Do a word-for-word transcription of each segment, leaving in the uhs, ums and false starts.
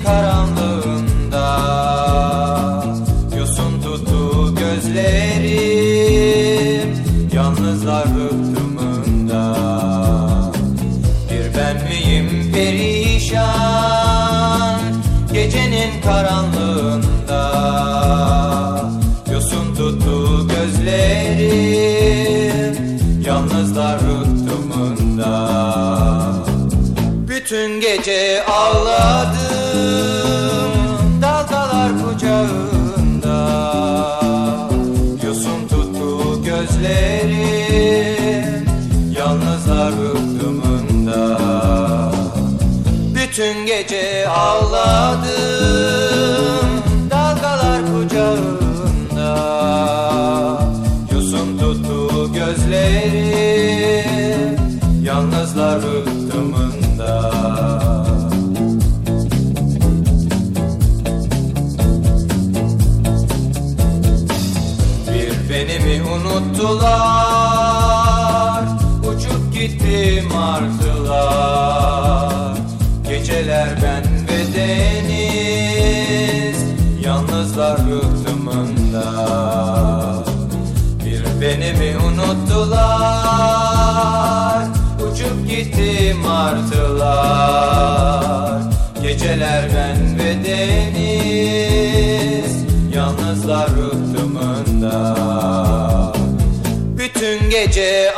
karanlığında yosun tuttu gözlerim, yalnızlar rıhtımında. Bir ben miyim perişan gecenin karanlığında, yosun tuttu gözlerim, yalnızlar rıhtımında. Bütün gece ağladım dalgalar kucağında, yosun tuttu gözlerim, yalnızlar rıhtımında. Bütün gece ağladım dalgalar kucağında, yosun tuttu gözlerim, yalnızlar rıhtımında. Bir beni mi unuttular, uçup gitti martılar. Geceler ben ve deniz, yalnızlar rıhtımında. Bir beni mi unuttular, uçup gitti martılar. Geceler ben ve deniz, yalnızlar rıhtımında. Bütün gece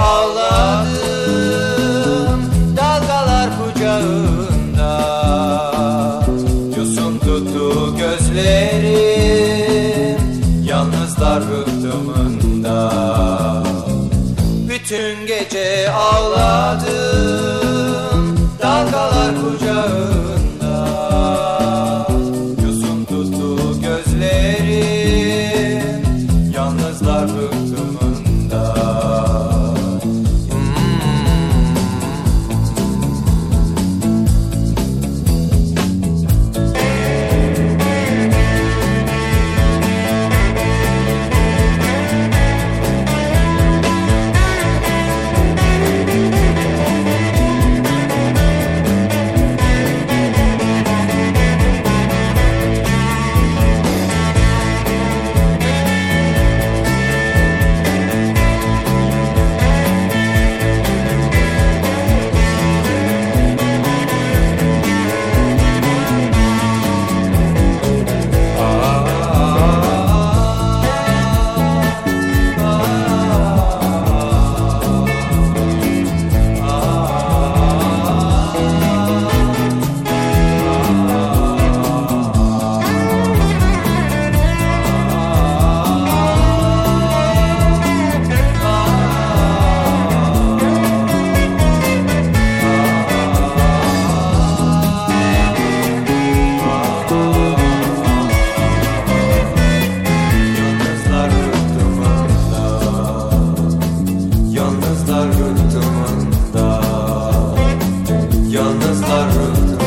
ağladım dalgalar kucağında, yosun tuttu gözlerim, yalnızlar rıhtımında. Bütün gece ağladım dalgalar kucağında, yosun tuttu gözlerim, yalnızlar rıhtımında. Yalnızlar rıhtımında, yalnızlar rıhtımında.